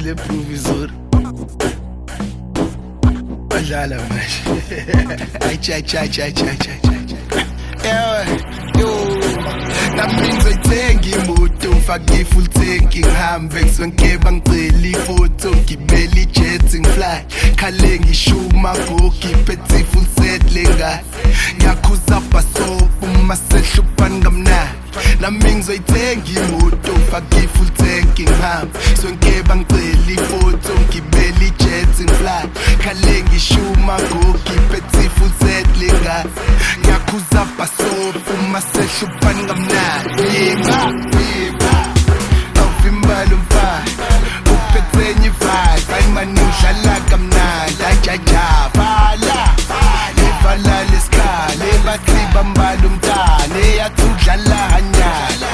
le provisor badlala manje nami ngizoyithenga imoto ngifake i-full tank ngihambe ngisonke ngicela ifoto ngibele i-jet ngifly khale ngishuma gogi phethe i-full set lengazi ngiyakhuza bhasopo uma sehlupani kamnandi nami ngizoyithenga imoto ngifake i-full tank ngihambe sonke ngicela ifoto ngibele i-jet ngifly khale ngishuma gogi phethe i-full set lengazi ngiyakhuza bhasopo uma sehlupani kamnandi awuvimbala umfana uphethe enye i-vibe ayimane udlala kamnandi ajajavala evala lesikhala ebathi bambala umntana eyathi udlala hanyala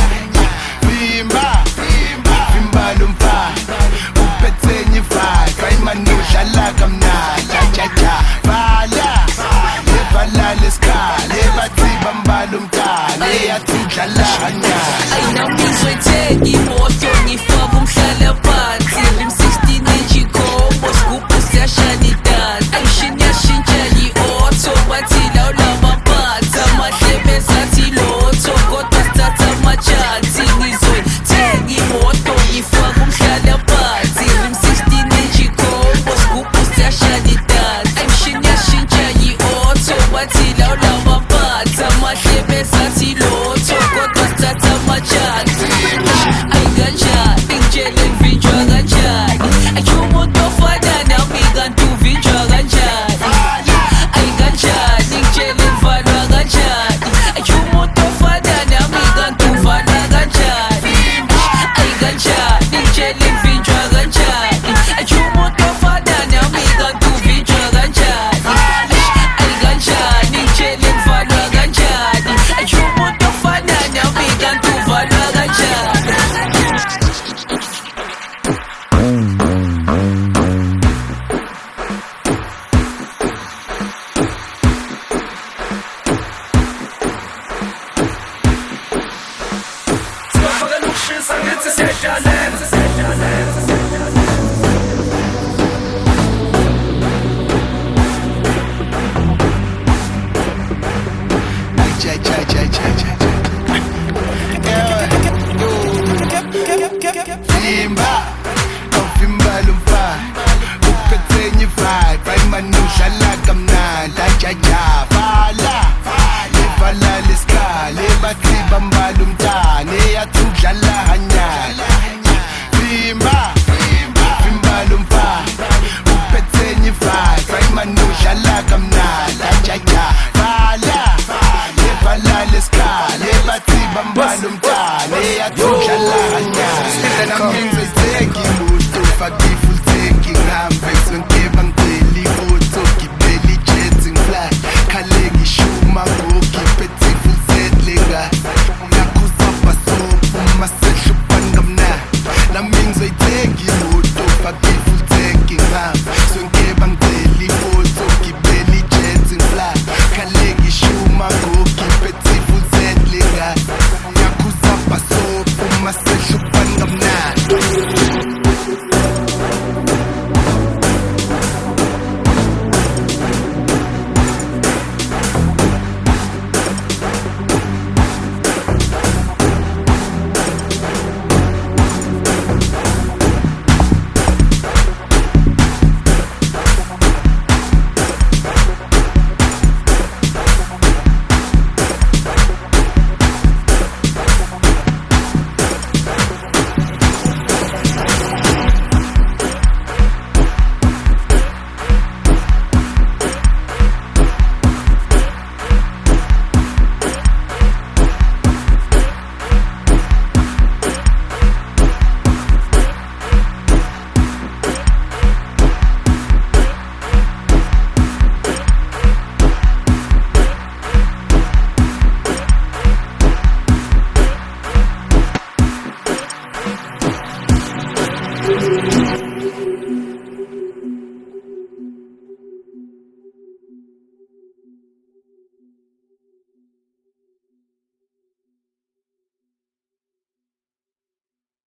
vimbala umfana uphethe enye i-vibe ayimane udlala kamnandi ajajavala evala lesikhala ebathi bambala umntana eyathi udlala hanyala nami ngizoyithenga imoto ngifake umhlala phansi rim 16 inch combo scoop siyashana idansi ayishini yashintsha i-auto bathi lawulama phansi amahlebe sathi lotho kodwa sithatha amachansi ngizoyithenga imoto ngifake umhlala phansi rim 16 inch combo scoop siyashana idansi ayishini yashintsha i-auto bathi lawulama phansi amahlebe sathi lotho kodwa sithatha amachansi ayinganjani ngitshele ngivinjwa kanjani ayisho umuntu ofana nami kanti uvinjwa kanjani ayinganjani ngitshele ngivalwa kanjani ayisho umuntu ofana nami kanti uvalwa kanjani ayinganjani ngitshele ngivinjwa kanjani ayisho umuntu ofana nami kanti uvinjwa kanjani ayinganjani ngitshele ngivalwa kanjani ayisho umuntu ofana nami kanti uvalwa kanjani Awuvimbala umfana uphethe enye i-vibe ayimane udlala kamnandi ajajavala evala lesikhala ebathi bambala umntana eyathi udlala hanyala vimbala umfana uphethe enye i-vibe ayimane udlala kamnandi ajajavala evala lesikhala ebathi bambala umntana eyathi udlala hanyala nami ngizoyithenga imoto ngifake i-full tank ngihambe sonke ngicela ifoto ngibele i-jet ngifly khale ngishuma gogi phethe i-full set lengazi ngiyakhuza bhasopo uma sehlupani kamnandi nami ngizoyithenga imoto ngifake i-full tank ngihambe sonke ngicela ifoto ngibele i-jet ngifly khale ngishuma gogi phethe i-full set lengazi ngiyakhuza bhasopo uma sehlupani kamnandi Thank you.